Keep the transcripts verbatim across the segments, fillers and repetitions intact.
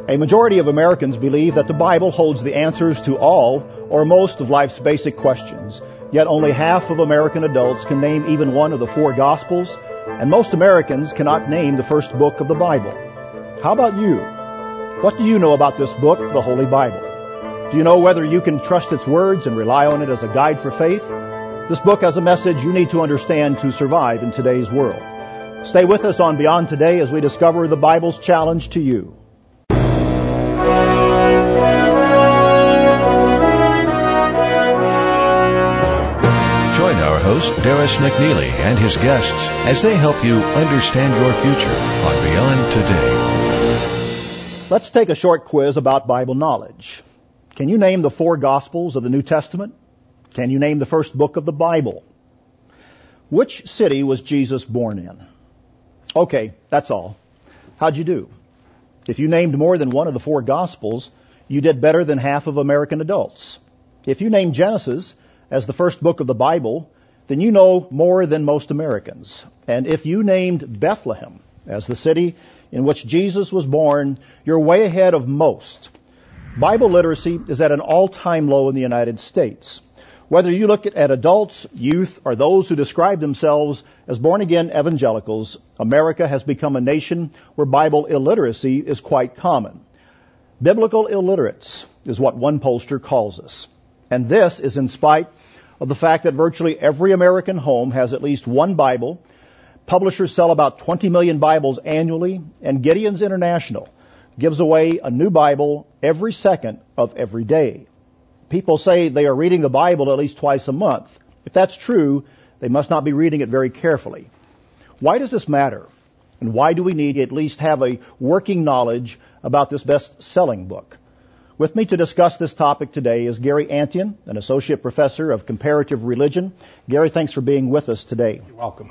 A majority of Americans believe that the Bible holds the answers to all or most of life's basic questions, yet only half of American adults can name even one of the four Gospels, and most Americans cannot name the first book of the Bible. How about you? What do you know about this book, the Holy Bible? Do you know whether you can trust its words and rely on it as a guide for faith? This book has a message you need to understand to survive in today's world. Stay with us on Beyond Today as we discover the Bible's challenge to you. Join our host, Darris McNeely, and his guests as they help you understand your future on Beyond Today. Let's take a short quiz about Bible knowledge. Can you name the four Gospels of the New Testament? Can you name the first book of the Bible? Which city was Jesus born in? Okay, that's all. How'd you do? If you named more than one of the four Gospels, you did better than half of American adults. If you named Genesis as the first book of the Bible, then you know more than most Americans. And if you named Bethlehem as the city in which Jesus was born, you're way ahead of most. Bible literacy is at an all-time low in the United States. Whether you look at adults, youth, or those who describe themselves as born-again evangelicals, America has become a nation where Bible illiteracy is quite common. Biblical illiterates is what one pollster calls us. And this is in spite of the fact that virtually every American home has at least one Bible. Publishers sell about twenty million Bibles annually, and Gideon's International gives away a new Bible every second of every day. People say they are reading the Bible at least twice a month. If that's true, they must not be reading it very carefully. Why does this matter? And why do we need to at least have a working knowledge about this best-selling book? With me to discuss this topic today is Gary Antion, an associate professor of comparative religion. Gary, thanks for being with us today. You're welcome.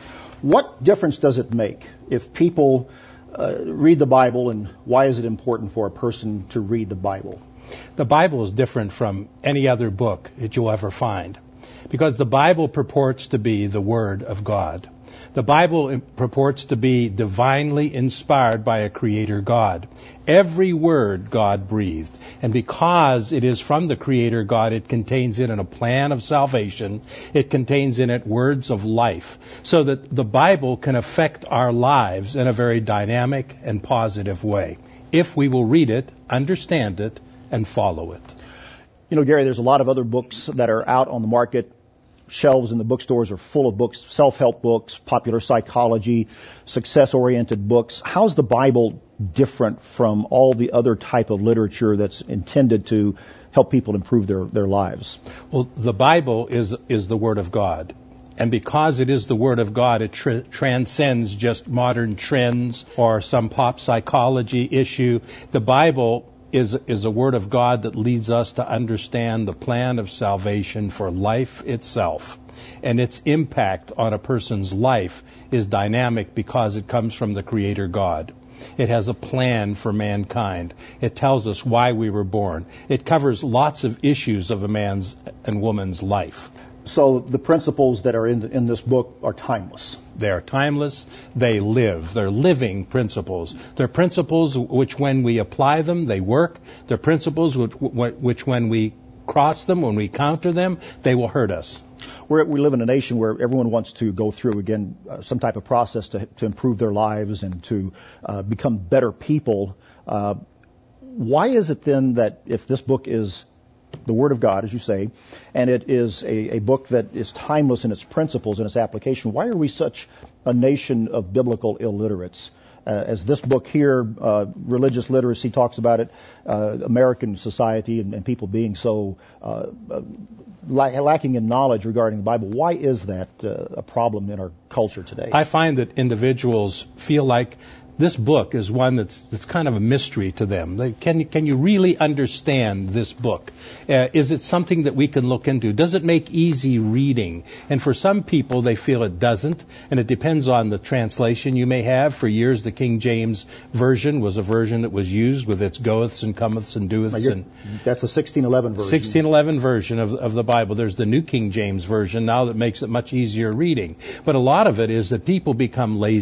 What difference does it make if people uh, read the Bible, and why is it important for a person to read the Bible? The Bible is different from any other book that you'll ever find because the Bible purports to be the Word of God. The Bible purports to be divinely inspired by a Creator God. Every word God breathed. And because it is from the Creator God, it contains in it a plan of salvation. It contains in it words of life. So that the Bible can affect our lives in a very dynamic and positive way. If we will read it, understand it, and follow it. You know, Gary, there's a lot of other books that are out on the market. Shelves in the bookstores are full of books, self-help books, popular psychology, success-oriented books. How's the Bible different from all the other type of literature that's intended to help people improve their, their lives? Well, the Bible is is the Word of God. And because it is the Word of God, it tr- transcends just modern trends or some pop psychology issue. The Bible is is a Word of God that leads us to understand the plan of salvation for life itself. And its impact on a person's life is dynamic because it comes from the Creator God. It has a plan for mankind. It tells us why we were born. It covers lots of issues of a man's and woman's life. So the principles that are in, in this book are timeless. They're timeless. They live. They're living principles. They're principles which, when we apply them, they work. They're principles which, which when we cross them, when we counter them, they will hurt us. We're, we live in a nation where everyone wants to go through, again, uh, some type of process to, to improve their lives and to uh, become better people. Uh, why is it then that if this book is the Word of God, as you say, and it is a, a book that is timeless in its principles and its application, why are we such a nation of biblical illiterates? Uh, as this book here, uh, religious literacy talks about it, uh, American society and, and people being so uh, uh, la- lacking in knowledge regarding the Bible. Why is that uh, a problem in our culture today? I find that individuals feel like this book is one that's that's kind of a mystery to them. They, can, can you really understand this book? Uh, is it something that we can look into? Does it make easy reading? And for some people, they feel it doesn't, and it depends on the translation you may have. For years, the King James Version was a version that was used with its goeths and comeths and doeths. And that's the sixteen eleven version. sixteen eleven version of, of the Bible. There's the New King James Version now that makes it much easier reading. But a lot of it is that people become lazy.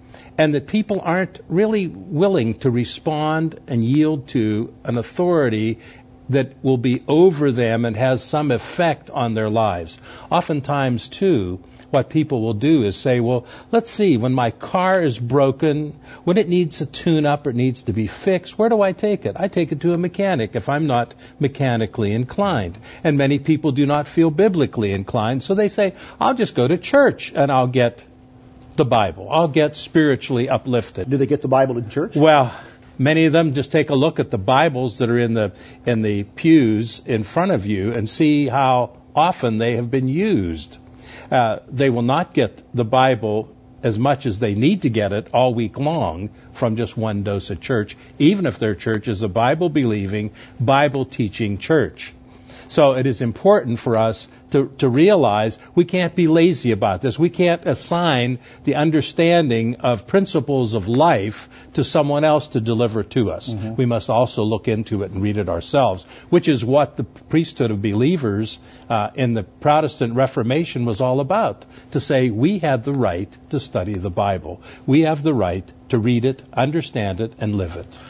and that people aren't really willing to respond and yield to an authority that will be over them and has some effect on their lives. Oftentimes, too, what people will do is say, well, let's see, when my car is broken, when it needs a tune-up or it needs to be fixed, where do I take it? I take it to a mechanic if I'm not mechanically inclined. And many people do not feel biblically inclined, so they say, I'll just go to church and I'll get the Bible. I'll get spiritually uplifted. Do they get the Bible in church? Well, many of them just take a look at the Bibles that are in the in the pews in front of you and see how often they have been used. Uh, they will not get the Bible as much as they need to get it all week long from just one dose of church, even if their church is a Bible-believing, Bible-teaching church. So it is important for us to, to realize we can't be lazy about this. We can't assign the understanding of principles of life to someone else to deliver to us. Mm-hmm. We must also look into it and read it ourselves, which is what the priesthood of believers uh, in the Protestant Reformation was all about, to say we have the right to study the Bible. We have the right to read it, understand it, and live it.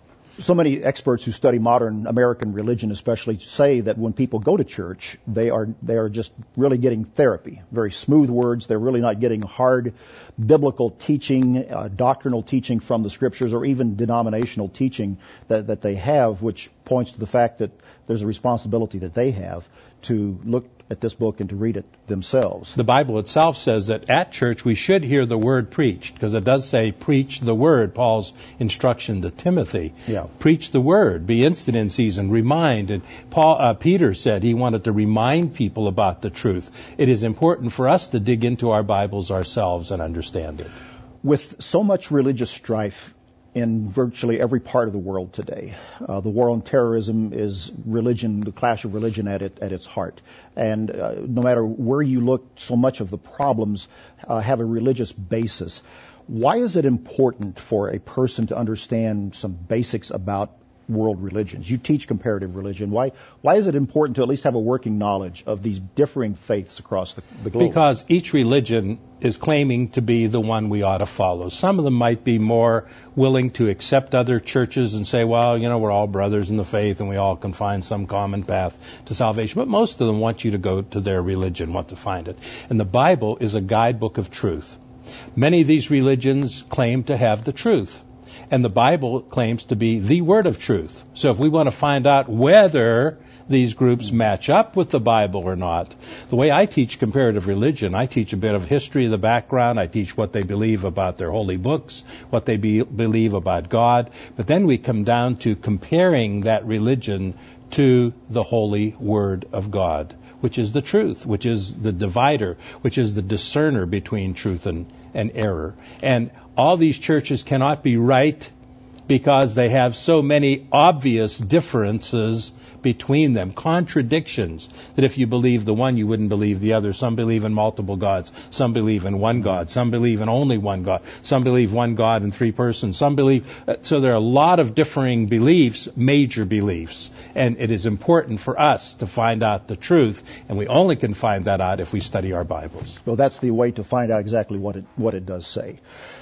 So many experts who study modern American religion especially say that when people go to church, they are they are just really getting therapy, very smooth words. They're really not getting hard biblical teaching, uh, doctrinal teaching from the scriptures, or even denominational teaching that, that they have, which points to the fact that there's a responsibility that they have to look at this book and to read it themselves. The Bible itself says that at church we should hear the word preached, because it does say preach the word, Paul's instruction to Timothy. Yeah. Preach the word, be instant in season, remind. And Paul, uh, Peter said he wanted to remind people about the truth. It is important for us to dig into our Bibles ourselves and understand it. With so much religious strife in virtually every part of the world today, Uh, the war on terrorism is religion, the clash of religion at it at its heart. And uh, no matter where you look, so much of the problems uh, have a religious basis. Why is it important for a person to understand some basics about world religions? You teach comparative religion. Why why is it important to at least have a working knowledge of these differing faiths across the, the globe? Because each religion is claiming to be the one we ought to follow. Some of them might be more willing to accept other churches and say, well, you know, we're all brothers in the faith and we all can find some common path to salvation. But most of them want you to go to their religion, want to find it. And the Bible is a guidebook of truth. Many of these religions claim to have the truth. And the Bible claims to be the word of truth. So if we want to find out whether these groups match up with the Bible or not, the way I teach comparative religion, I teach a bit of history of the background. I teach what they believe about their holy books, what they be, believe about God. But then we come down to comparing that religion to the holy word of God, which is the truth, which is the divider, which is the discerner between truth and, and error. And all these churches cannot be right because they have so many obvious differences between them, contradictions, that if you believe the one, you wouldn't believe the other. Some believe in multiple gods. Some believe in one God. Some believe in only one God. Some believe one God in three persons. Some believe... So there are a lot of differing beliefs, major beliefs. And it is important for us to find out the truth, and we only can find that out if we study our Bibles. Well, that's the way to find out exactly what it, what it does say.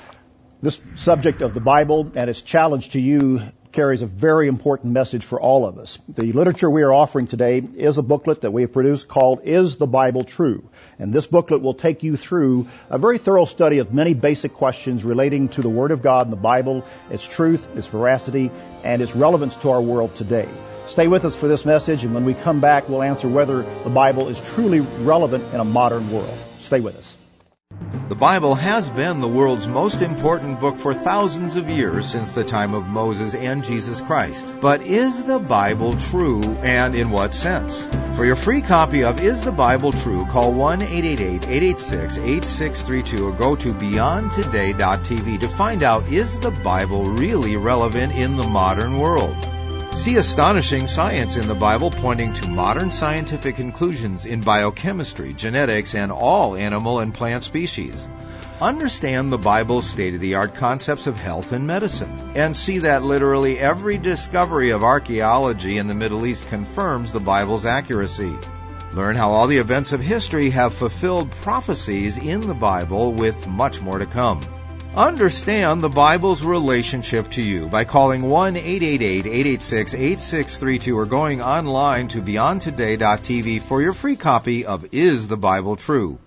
This subject of the Bible and its challenge to you carries a very important message for all of us. The literature we are offering today is a booklet that we have produced called Is the Bible True? And this booklet will take you through a very thorough study of many basic questions relating to the Word of God and the Bible, its truth, its veracity, and its relevance to our world today. Stay with us for this message, and when we come back, we'll answer whether the Bible is truly relevant in a modern world. Stay with us. The Bible has been the world's most important book for thousands of years since the time of Moses and Jesus Christ. But is the Bible true, and in what sense? For your free copy of Is the Bible True, call one eight eight eight, eight eight six, eight six three two or go to beyond today dot t v to find out, is the Bible really relevant in the modern world? See astonishing science in the Bible pointing to modern scientific conclusions in biochemistry, genetics, and all animal and plant species. Understand the Bible's state-of-the-art concepts of health and medicine, and see that literally every discovery of archaeology in the Middle East confirms the Bible's accuracy. Learn how all the events of history have fulfilled prophecies in the Bible, with much more to come. Understand the Bible's relationship to you by calling one eight eight eight, eight eight six, eight six three two or going online to beyond today dot t v for your free copy of Is the Bible True?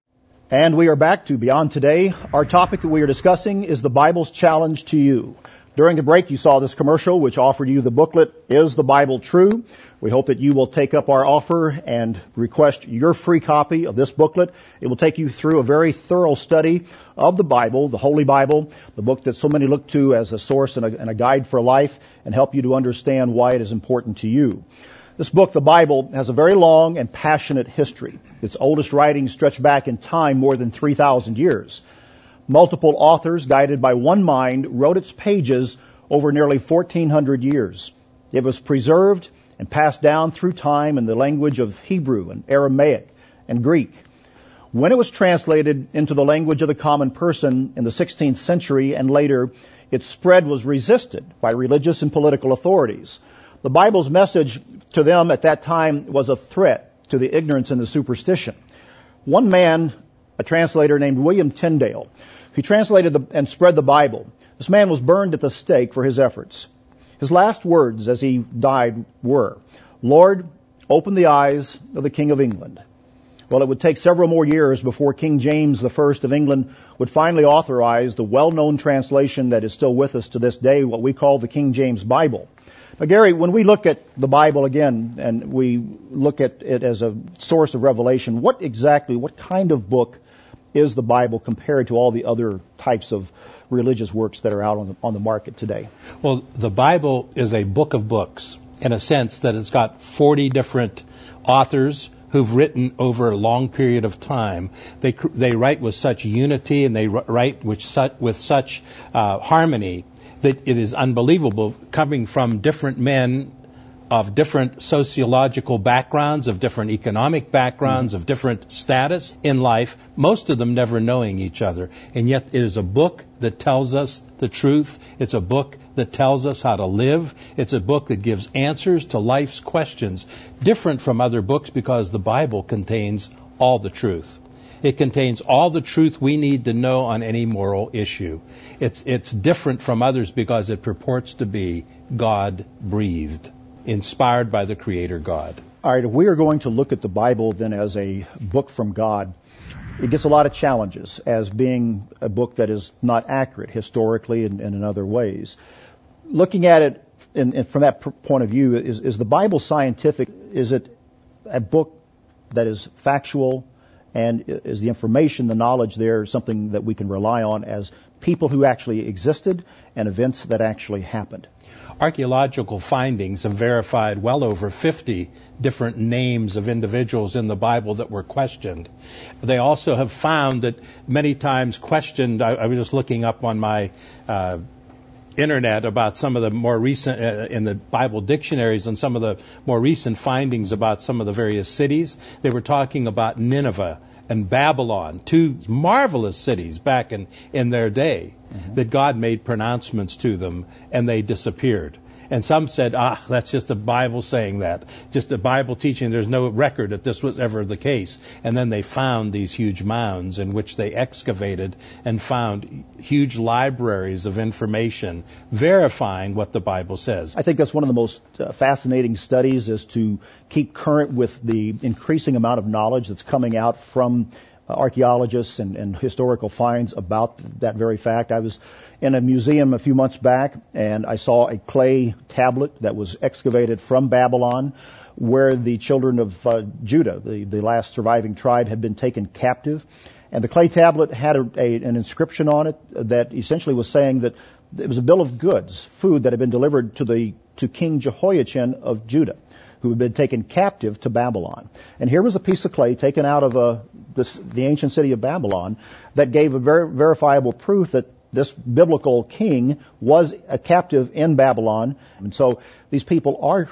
And we are back to Beyond Today. Our topic that we are discussing is the Bible's challenge to you. During the break, you saw this commercial which offered you the booklet, Is the Bible True? We hope that you will take up our offer and request your free copy of this booklet. It will take you through a very thorough study of the Bible, the Holy Bible, the book that so many look to as a source and a, and a guide for life, and help you to understand why it is important to you. This book, the Bible, has a very long and passionate history. Its oldest writings stretch back in time more than three thousand years. Multiple authors, guided by one mind, wrote its pages over nearly fourteen hundred years. It was preserved and passed down through time in the language of Hebrew and Aramaic and Greek. When it was translated into the language of the common person in the sixteenth century and later, its spread was resisted by religious and political authorities. The Bible's message to them at that time was a threat to the ignorance and the superstition. One man, a translator named William Tyndale, he translated the, and spread the Bible. This man was burned at the stake for his efforts. His last words as he died were, "Lord, open the eyes of the King of England." Well, it would take several more years before King James the First of England would finally authorize the well-known translation that is still with us to this day, what we call the King James Bible. Now, Gary, when we look at the Bible again and we look at it as a source of revelation, what exactly, what kind of book is the Bible compared to all the other types of religious works that are out on the, on the market today? Well, the Bible is a book of books in a sense that it's got forty different authors who've written over a long period of time. They they write with such unity and they write with such, with such uh, harmony that it is unbelievable, coming from different men of different sociological backgrounds, of different economic backgrounds, mm-hmm. of different status in life, most of them never knowing each other. And yet it is a book that tells us the truth. It's a book that tells us how to live. It's a book that gives answers to life's questions, different from other books because the Bible contains all the truth. It contains all the truth we need to know on any moral issue. It's, it's different from others because it purports to be God-breathed, inspired by the Creator God. All right, if we are going to look at the Bible then as a book from God, it gets a lot of challenges as being a book that is not accurate historically and, and in other ways. Looking at it in, in, from that point of view, is, is the Bible scientific? Is it a book that is factual? And is the information, the knowledge there, something that we can rely on as people who actually existed and events that actually happened? Archaeological findings have verified well over fifty different names of individuals in the Bible that were questioned. They also have found that many times questioned, I, I was just looking up on my uh, internet about some of the more recent, uh, in the Bible dictionaries, and some of the more recent findings about some of the various cities. They were talking about Nineveh and Babylon, two marvelous cities back in, in their day, mm-hmm. that God made pronouncements to them and they disappeared. And some said, ah, that's just a Bible saying that, just a Bible teaching. There's no record that this was ever the case. And then they found these huge mounds in which they excavated and found huge libraries of information verifying what the Bible says. I think that's one of the most uh, fascinating studies, is to keep current with the increasing amount of knowledge that's coming out from uh, archaeologists and, and historical finds about that very fact. I was in a museum a few months back, and I saw a clay tablet that was excavated from Babylon, where the children of uh, Judah, the, the last surviving tribe, had been taken captive. And the clay tablet had a, a, an inscription on it that essentially was saying that it was a bill of goods, food that had been delivered to the to King Jehoiachin of Judah, who had been taken captive to Babylon. And here was a piece of clay taken out of a, this, the ancient city of Babylon that gave a very verifiable proof that this biblical king was a captive in Babylon. And so these people are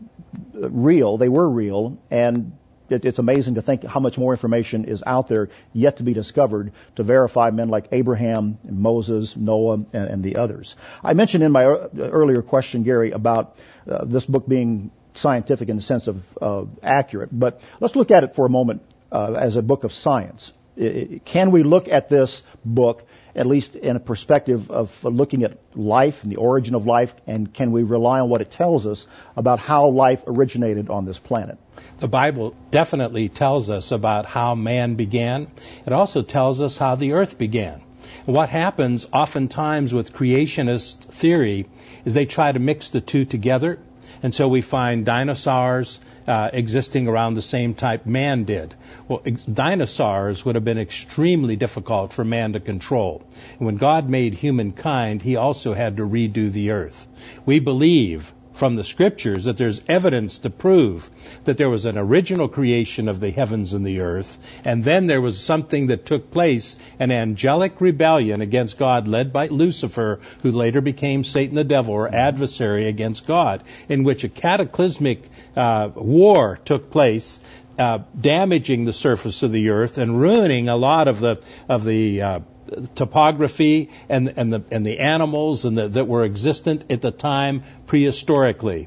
real. They were real. And it, it's amazing to think how much more information is out there yet to be discovered to verify men like Abraham, and Moses, Noah, and, and the others. I mentioned in my earlier question, Gary, about uh, this book being scientific in the sense of uh, accurate. But let's look at it for a moment uh, as a book of science. It, can we look at this book at least in a perspective of looking at life and the origin of life, and can we rely on what it tells us about how life originated on this planet? The Bible definitely tells us about how man began. It also tells us how the earth began. What happens oftentimes with creationist theory is they try to mix the two together, and so we find dinosaurs uh, existing around the same type man did. Well, ex- dinosaurs would have been extremely difficult for man to control. And when God made humankind, he also had to redo the earth. We believe from the scriptures that there's evidence to prove that there was an original creation of the heavens and the earth, and then there was something that took place, an angelic rebellion against God led by Lucifer, who later became Satan the devil, or adversary against God, in which a cataclysmic uh, war took place, uh, damaging the surface of the earth and ruining a lot of the of the uh, topography and and the and the animals and the, that were existent at the time prehistorically.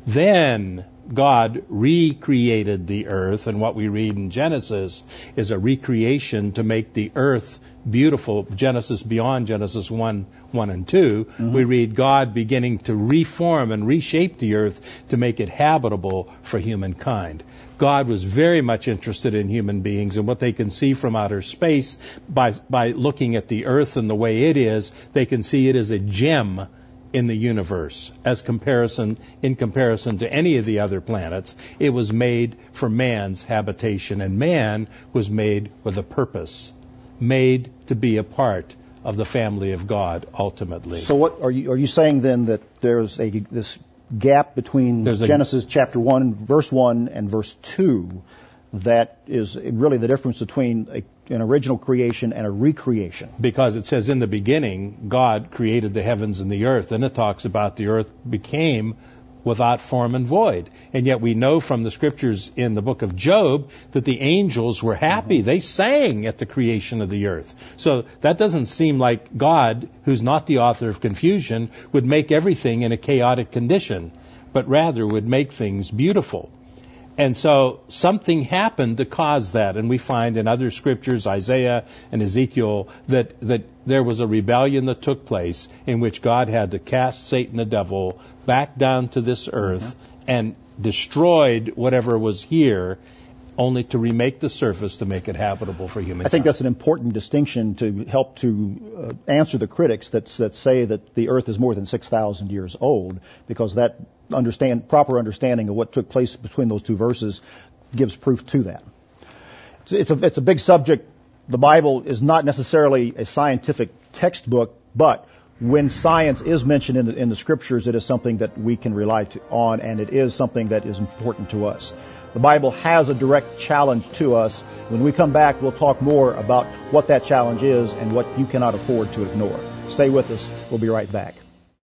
Then God recreated the earth, and what we read in Genesis is a recreation to make the earth beautiful. Genesis, beyond Genesis one, one and two, mm-hmm. we read God beginning to reform and reshape the earth to make it habitable for humankind. God was very much interested in human beings and what they can see from outer space. By by looking at the earth and the way it is, they can see it as a gem in the universe. As comparison, in comparison to any of the other planets, it was made for man's habitation, and man was made with a purpose, made to be a part of the family of God ultimately. So what are you are you saying then, that there's a this gap between There's Genesis a, chapter one, verse one, and verse two, that is really the difference between a, an original creation and a recreation? Because it says in the beginning, God created the heavens and the earth, and it talks about the earth became without form and void. And yet we know from the scriptures in the book of Job that the angels were happy. Mm-hmm. They sang at the creation of the earth. So that doesn't seem like God, who's not the author of confusion, would make everything in a chaotic condition, but rather would make things beautiful. And so something happened to cause that. And we find in other scriptures, Isaiah and Ezekiel, that, that there was a rebellion that took place in which God had to cast Satan the devil back down to this earth mm-hmm. and destroyed whatever was here, only to remake the surface to make it habitable for humankind. I think that's an important distinction to help to uh, answer the critics that, that say that the earth is more than six thousand years old, because that understand proper understanding of what took place between those two verses gives proof to that. It's, it's, a, it's a big subject. The Bible is not necessarily a scientific textbook, but when science is mentioned in the, in the scriptures, it is something that we can rely to, on, and it is something that is important to us. The Bible has a direct challenge to us. When we come back, we'll talk more about what that challenge is and what you cannot afford to ignore. Stay with us. We'll be right back.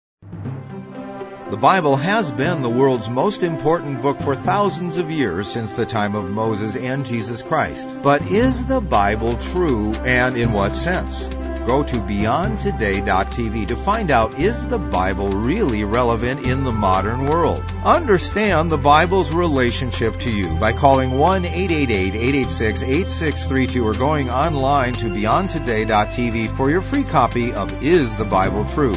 The Bible has been the world's most important book for thousands of years since the time of Moses and Jesus Christ. But is the Bible true, and in what sense? Go to beyond today dot t v to find out, is the Bible really relevant in the modern world? Understand the Bible's relationship to you by calling one eight eight eight, eight eight six, eight six three two or going online to beyond today dot t v for your free copy of Is the Bible True?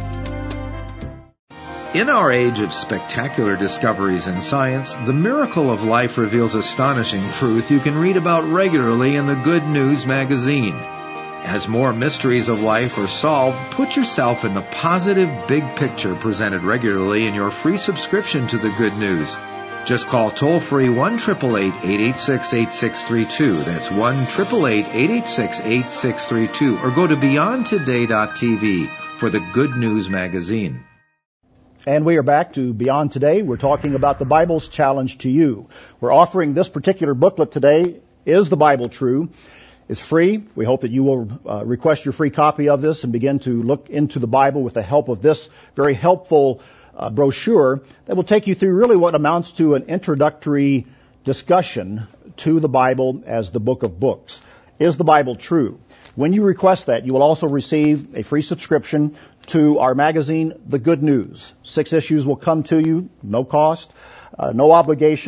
In our age of spectacular discoveries in science, the miracle of life reveals astonishing truth you can read about regularly in the Good News magazine. As more mysteries of life are solved, put yourself in the positive big picture presented regularly in your free subscription to the Good News. Just call toll-free one eight eight eight, eight eight six, eight six three two. That's one eight eight eight, eight eight six, eight six three two. Or go to beyond today dot t v for the Good News magazine. And we are back to Beyond Today. We're talking about the Bible's challenge to you. We're offering this particular booklet today, Is the Bible True? It's free. We hope that you will uh, request your free copy of this and begin to look into the Bible with the help of this very helpful uh, brochure that will take you through really what amounts to an introductory discussion to the Bible as the book of books. Is the Bible true? When you request that, you will also receive a free subscription to our magazine, The Good News. Six issues will come to you, no cost, uh, no obligation.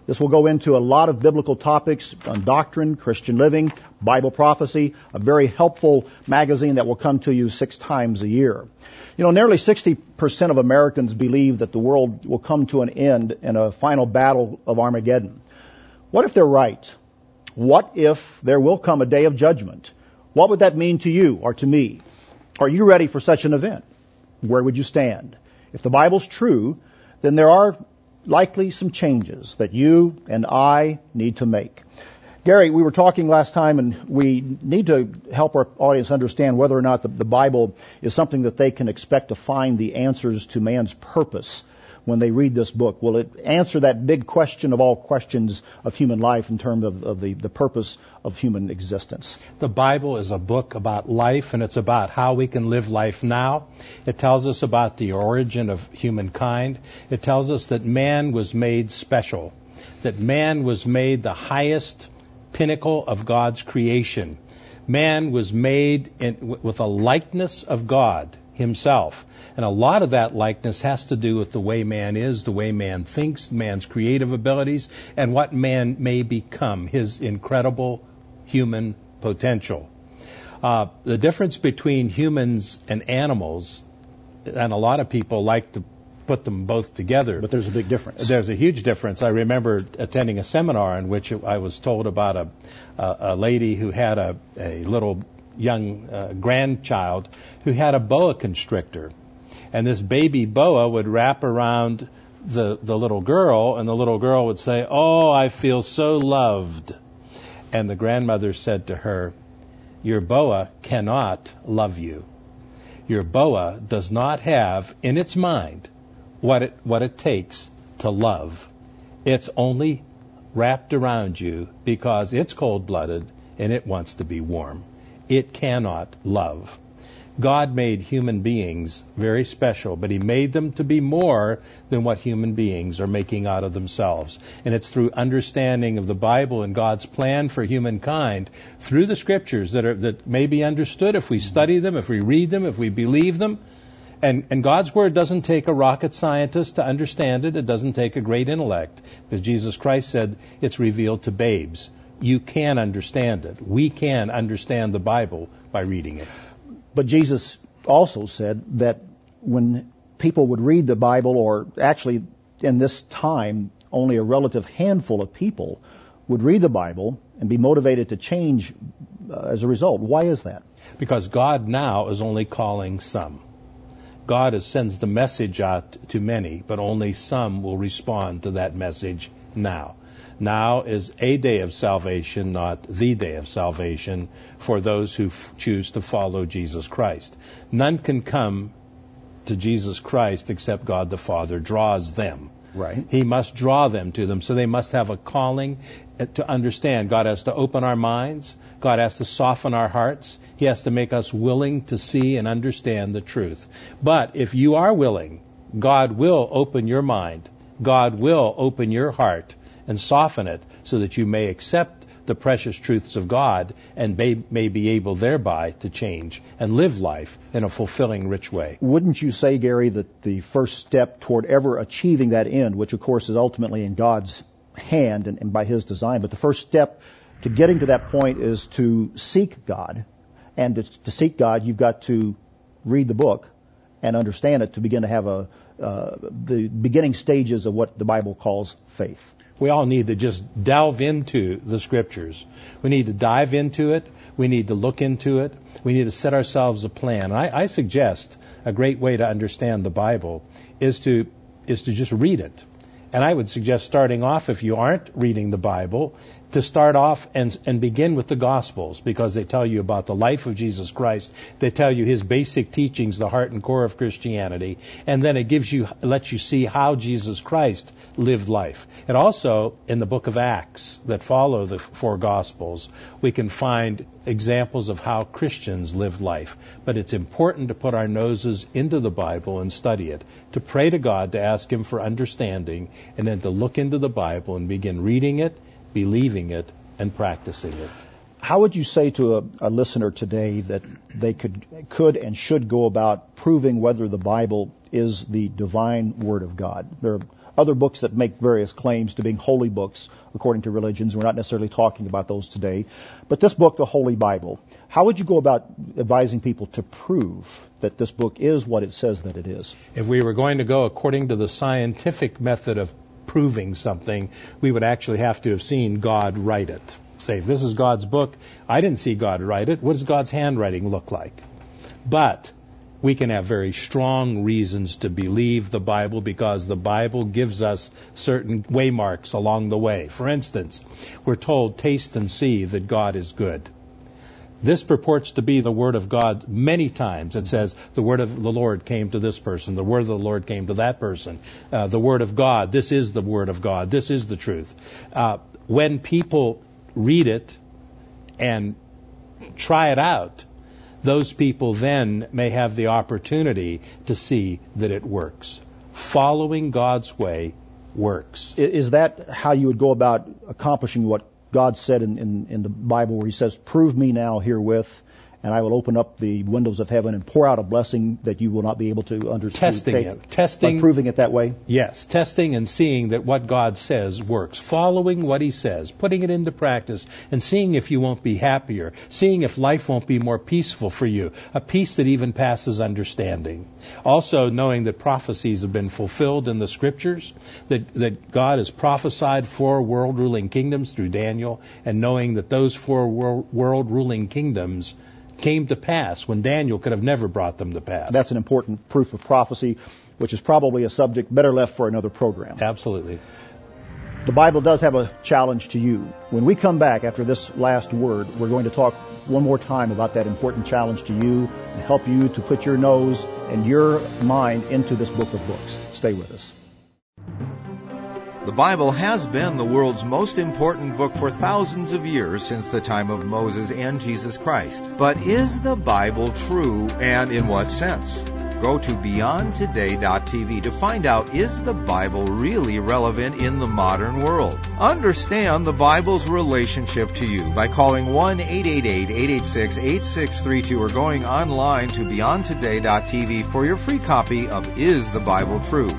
This will go into a lot of biblical topics on doctrine, Christian living, Bible prophecy, a very helpful magazine that will come to you six times a year. You know, nearly sixty percent of Americans believe that the world will come to an end in a final battle of Armageddon. What if they're right? What if there will come a day of judgment? What would that mean to you or to me? Are you ready for such an event? Where would you stand? If the Bible's true, then there are likely some changes that you and I need to make. Gary, we were talking last time, and we need to help our audience understand whether or not the, the Bible is something that they can expect to find the answers to man's purpose when they read this book. Will it answer that big question of all questions of human life in terms of, of the, the purpose of human existence? The Bible is a book about life, and it's about how we can live life now. It tells us about the origin of humankind. It tells us that man was made special, that man was made the highest pinnacle of God's creation. Man was made in, with a likeness of God himself. And a lot of that likeness has to do with the way man is, the way man thinks, man's creative abilities, and what man may become, his incredible human potential. Uh, the difference between humans and animals, and a lot of people like to put them both together. But there's a big difference. There's a huge difference. I remember attending a seminar in which I was told about a, a, a lady who had a, a little young uh, grandchild who had a boa constrictor. And this baby boa would wrap around the, the little girl, and the little girl would say, "Oh, I feel so loved." And the grandmother said to her, "Your boa cannot love you. Your boa does not have in its mind what it, what it takes to love. It's only wrapped around you because it's cold-blooded and it wants to be warm. It cannot love." God made human beings very special, but He made them to be more than what human beings are making out of themselves. And it's through understanding of the Bible and God's plan for humankind through the Scriptures that are that may be understood if we study them, if we read them, if we believe them. And, and God's Word doesn't take a rocket scientist to understand it. It doesn't take a great intellect, because Jesus Christ said it's revealed to babes. You can understand it. We can understand the Bible by reading it. But Jesus also said that when people would read the Bible, or actually in this time, only a relative handful of people would read the Bible and be motivated to change uh, as a result. Why is that? Because God now is only calling some. God is, sends the message out to many, but only some will respond to that message now. Now is a day of salvation, not the day of salvation, for those who f- choose to follow Jesus Christ. None can come to Jesus Christ except God the Father draws them. Right. He must draw them to them, so they must have a calling to understand. God has to open our minds. God has to soften our hearts. He has to make us willing to see and understand the truth. But if you are willing, God will open your mind. God will open your heart and soften it so that you may accept the precious truths of God and may, may be able thereby to change and live life in a fulfilling, rich way. Wouldn't you say, Gary, that the first step toward ever achieving that end, which of course is ultimately in God's hand and, and by His design, but the first step to getting to that point is to seek God. And to, to seek God, you've got to read the book and understand it to begin to have a uh, the beginning stages of what the Bible calls faith. We all need to just delve into the Scriptures. We need to dive into it. We need to look into it. We need to set ourselves a plan. I, I suggest a great way to understand the Bible is to is to just read it. And I would suggest starting off, if you aren't reading the Bible, to start off and, and begin with the Gospels, because they tell you about the life of Jesus Christ. They tell you His basic teachings, the heart and core of Christianity. And then it gives you, lets you see how Jesus Christ lived life. And also, in the book of Acts that follow the four Gospels, we can find examples of how Christians lived life. But it's important to put our noses into the Bible and study it, to pray to God, to ask Him for understanding, and then to look into the Bible and begin reading it, believing it, and practicing it. How would you say to a, a listener today that they could could and should go about proving whether the Bible is the divine Word of God. There are other books that make various claims to being holy books according to religions. We're not necessarily talking about those today. But this book, the Holy Bible, how would you go about advising people to prove that this book is what it says that it is? If we were going to go according to the scientific method of proving something, we would actually have to have seen God write it. Say, if this is God's book, I didn't see God write it. What does God's handwriting look like? But we can have very strong reasons to believe the Bible because the Bible gives us certain waymarks along the way. For instance, we're told, taste and see that God is good. This purports to be the Word of God many times. It says, the Word of the Lord came to this person, the Word of the Lord came to that person. Uh, the Word of God, this is the Word of God, this is the truth. Uh, when people read it and try it out, those people then may have the opportunity to see that it works. Following God's way works. Is that how you would go about accomplishing what God said in, in, in the Bible, where He says, prove me now herewith, and I will open up the windows of heaven and pour out a blessing that you will not be able to understand? Testing it. Testing. By proving it that way? Yes. Testing and seeing that what God says works. Following what He says. Putting it into practice and seeing if you won't be happier. Seeing if life won't be more peaceful for you. A peace that even passes understanding. Also knowing that prophecies have been fulfilled in the Scriptures. That, that God has prophesied four world-ruling kingdoms through Daniel. And knowing that those four world, world-ruling kingdoms came to pass when Daniel could have never brought them to pass. That's an important proof of prophecy, which is probably a subject better left for another program. Absolutely. The Bible does have a challenge to you. When we come back after this last word, we're going to talk one more time about that important challenge to you and help you to put your nose and your mind into this book of books. Stay with us. The Bible has been the world's most important book for thousands of years since the time of Moses and Jesus Christ. But is the Bible true, and in what sense? Go to beyond today dot t v to find out, is the Bible really relevant in the modern world? Understand the Bible's relationship to you by calling one eight eight eight, eight eight six, eight six three two or going online to beyond today dot t v for your free copy of Is the Bible True?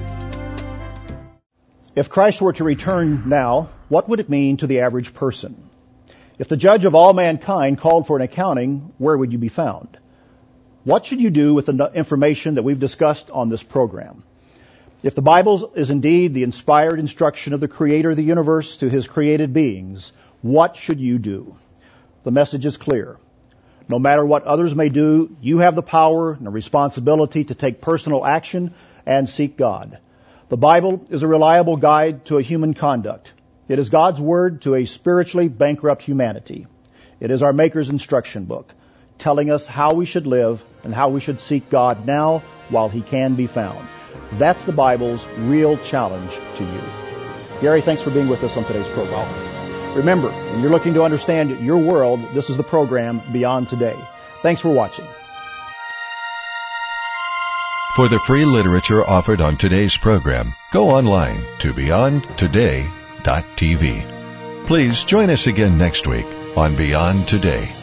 If Christ were to return now, what would it mean to the average person? If the judge of all mankind called for an accounting, where would you be found? What should you do with the information that we've discussed on this program? If the Bible is indeed the inspired instruction of the Creator of the universe to His created beings, what should you do? The message is clear. No matter what others may do, you have the power and the responsibility to take personal action and seek God. The Bible is a reliable guide to a human conduct. It is God's Word to a spiritually bankrupt humanity. It is our Maker's instruction book, telling us how we should live and how we should seek God now while He can be found. That's the Bible's real challenge to you. Gary, thanks for being with us on today's program. Remember, when you're looking to understand your world, this is the program Beyond Today. Thanks for watching. For the free literature offered on today's program, go online to beyond today dot t v. Please join us again next week on Beyond Today.